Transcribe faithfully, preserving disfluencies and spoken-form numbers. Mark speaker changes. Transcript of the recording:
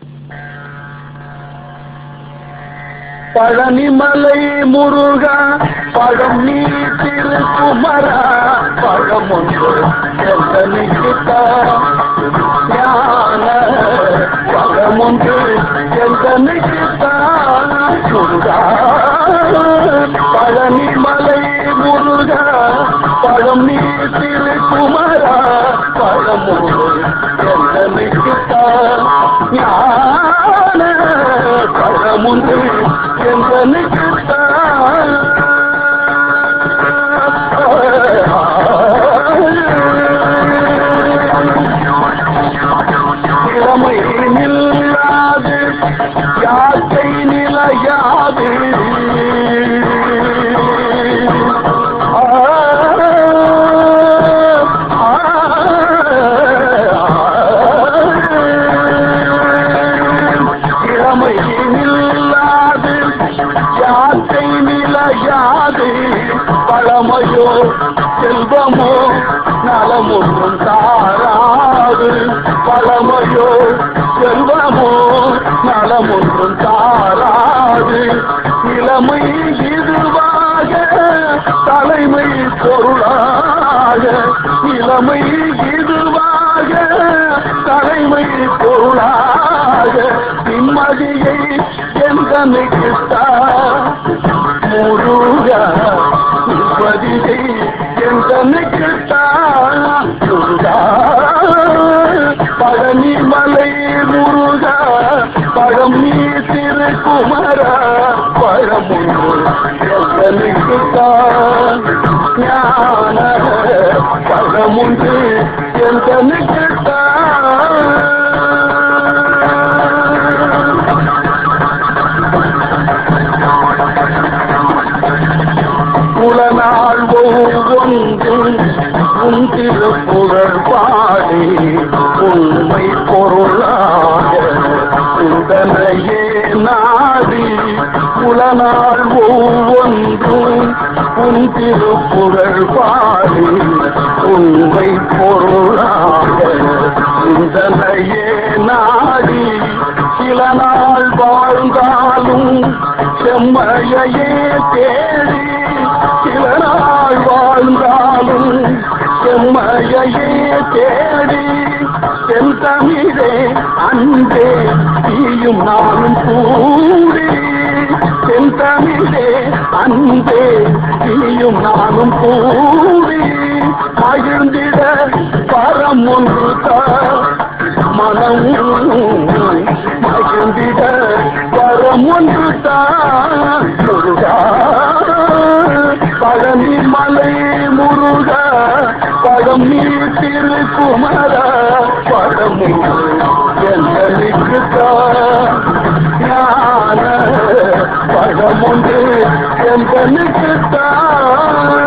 Speaker 1: பழனிமலை முருகா பழம் நீ திருக்குமரா பழம் ஒன்று எந்தனிக்கிட்டா ஞான பழம் ஒன்று எந்தனிக்கிட்டா முருகா பழனிமலை முருகா பழம் நீ திருக்குமரா பழம் ஒன்று எந்தனிக்கிட்டா ஞான பழம் ஒன்று எந்தனிக்கிட்டா இளமை நில்லாது யாக்கை நிலையாது இளமை நில்லாது யாக்கை நிலையாது பழமையோ செல்வமோ நலமொன்றும் தாராது பழமையோ செல்வமோ நலமொன்றும் தாராது இளமை இதுவாக தலைமை பொருளாக இளமை இதுவாக தலைமை பொருளாக நிம்மதியை எந்தனைக்குத்தா முருகா நிம்மதியை எந்தனைக்குத்தா முருகா பழனிமலை முருகா பழம் நீ திருக்குமரா பழம் எந்தனைக்குத்தா ஞான பழம் ஒன்று எந்தனைக்குத்தா புலனாள் ஒவ்வொன்றும் உன் திருப்புகழ் பாடி உண்மை பொருளாக உடனையே நாடி புலனாள் ஒவ்வொன்றும் உன் திருப்புகழ் பாடி உண்மை பொருளாக உடனையே நாடி சில நாள் வாழ்ந்தாலும் செம்மையே தேடி சில நாள் வாழ்ந்தாலும் செம்மையே தேடி தென் தமிழே அன்பே நீயும் நானும் கூடி தென் தமிழே அன்பே நீயும் நானும் கூடி மகிழ்ந்திட பரம் ஒன்று தான் மனம் மகிழ்ந்திட பரம் ஒன்று தான் முருகா பழனிமலை முருகா பழம் நீ திருக்குமரா பழம் எந்தனிக்குத்தா ஞான பழம் ஒன்று எந்தனிக்குத்தா